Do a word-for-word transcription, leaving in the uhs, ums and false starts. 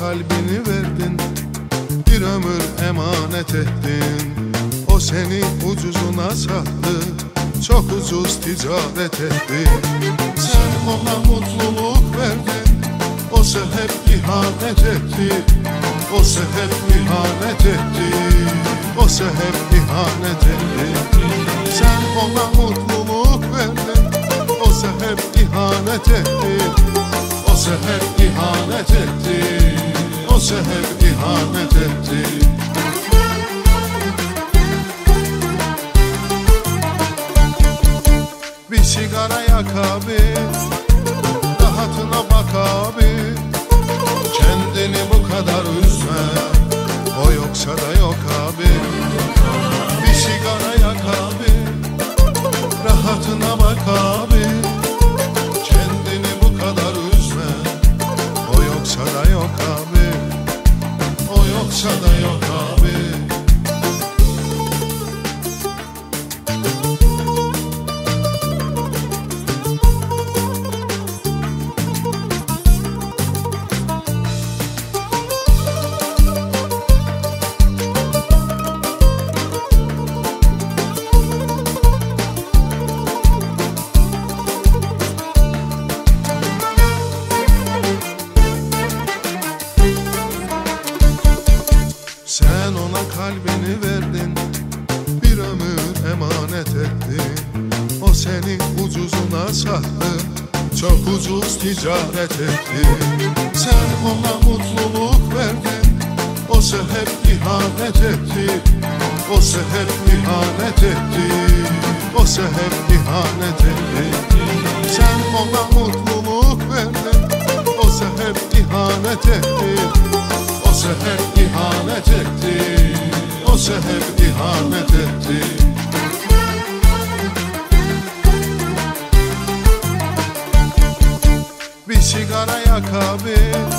kalbini verdin, bir ömür emanet ettin. O seni ucuzuna sattı, çok ucuz ticaret etti. Sen ona mutluluk verdin, o hep ihanet etti. O hep ihanet etti, o hep ihanet etti. Sen ona mutluluk verdin, o hep ihanet etti. O hep ihanet etti, o hep ihanet etti. Bir sigara yak abi, rahatına bak abi. Kendini bu kadar üzme, o yoksa da yok abi. Bir sigara yak abi, rahatına bak abi. Kendini bu kadar üzme, o yoksa da yok abi. O yoksa da yok abi. Sen ona kalbini verdin, bir ömür emanet ettin. O seni ucuzuna sattı, çok ucuz ticaret etti. Sen ona mutluluk verdin, o hep ihanet etti. O hep ihanet etti, o hep ihanet etti. Sen ona mutluluk verdin, o hep ihanet etti. O hep ihanet etti, o hep ihanet etti. Bir sigara yak abi,